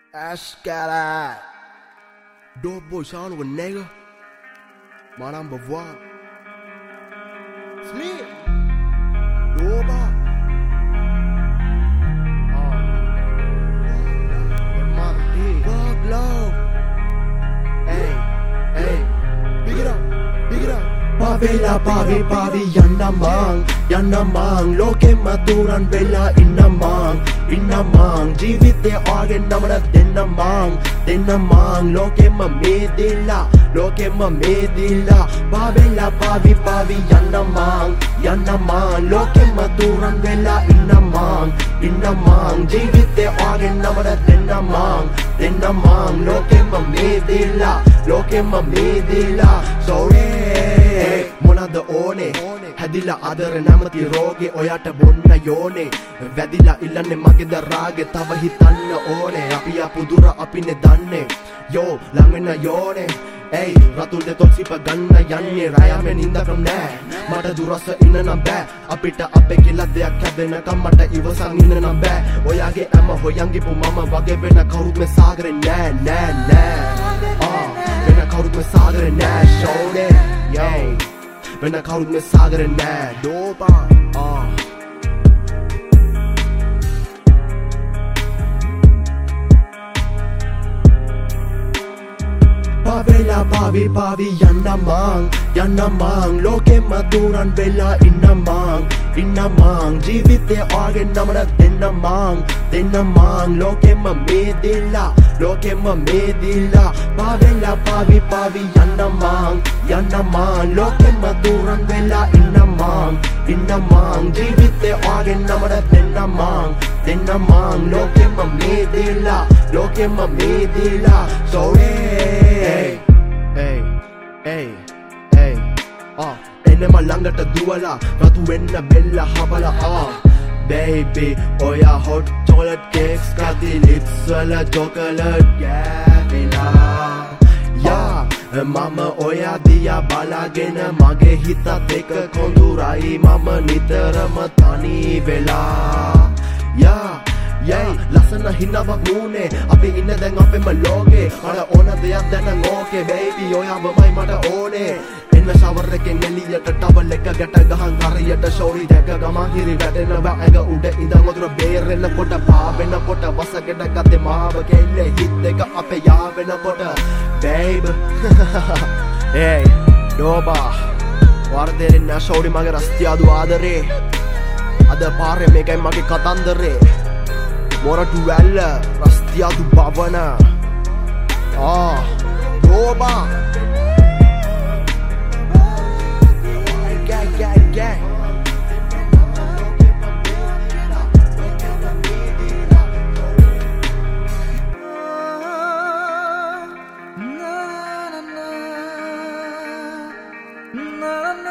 Ash got that. Dope boy sound with nigga. Madame Beauvoir. Smith. Doba. Fuck love. Hey, hey. Big it up. Big it up. Pavela pavi pavi yanamang loke maturan bella innamang jivite agen namana dennamang loke medilla pavela pavi yanamang loke maturan bella innamang jivite agen namana dennamang loke medilla sorry මොනද ඕනේ හැදිලා ආදර නැමති රෝගේ ඔයාට බොන්න යෝනේ වැදිලා ඉල්ලන්නේ මගේද රාගේ තව හිතන්න ඕනේ අපි අපුදුර අපිනේ දන්නේ යෝ ළඟ වෙන්න යෝනේ Ey, රතුල් දෙතොල් සිප ගන්න යන්නේ රායමෙන් ඉඳකම් නෑ මට දුරස්ස ඉන්න නම් බෑ අපිට අපේ කියලා දෙයක් හැදෙනකම් මට ඉවසන් ඉන්න නම් බෑ ඔයාගේ ඇම හොයන් ගිපු මම වගේ වෙන කවුරුත් මේ සාගරේ නෑ වෙන කවුරුත් මේ සාගරේ නෑ shorty yo වෙන කවුරුත් මේ සාගරේ නෑ dopa Pavela pavi yanamang loke maturan bella innamang jivite agen namana dennamang loke medilla pavela pavi yanamang loke maturan bella innamang jivite agen namana dennamang loke medilla sorry එනම ළඟට දුවලා රතු වෙන්න බෙල්ල හබලා baby ඔයා hot chocolate cakes කති lips වල chocolate ගෑවිලා මම ඔයා දිහා බලාගෙන මගේ හිතත් එක කොඳුරයි මම නිතරම තනි වෙලා ලස්සන හිනාවක් මූනේ අපි ඉන්න දැන් අපේම ලෝකේ අර ඕන දෙයක් දැන් ඕකේ baby ඔයාවමයි මට ඕනේ එන්න shower එකෙන් එළියට towel එක ගැට ගහන් හරියට shorty දැක ගමන් හිරි වැටෙනවා ඇඟ උඩ ඉඳන් වතුර බේරෙනකොට පාවෙනකොට වසකට ගත්තේ මාව කෙල්ලේ හිත් එක අපේ යාවෙනකොට babe hey doba වර්ධෙරින් නා shorty මගේ රස්තියාදු ආදරේ අද පාරේ මේකයි මගේ කතන්දරේ Moratu Valla, Rastiadu Bavana. Doba. Gang. Na na na.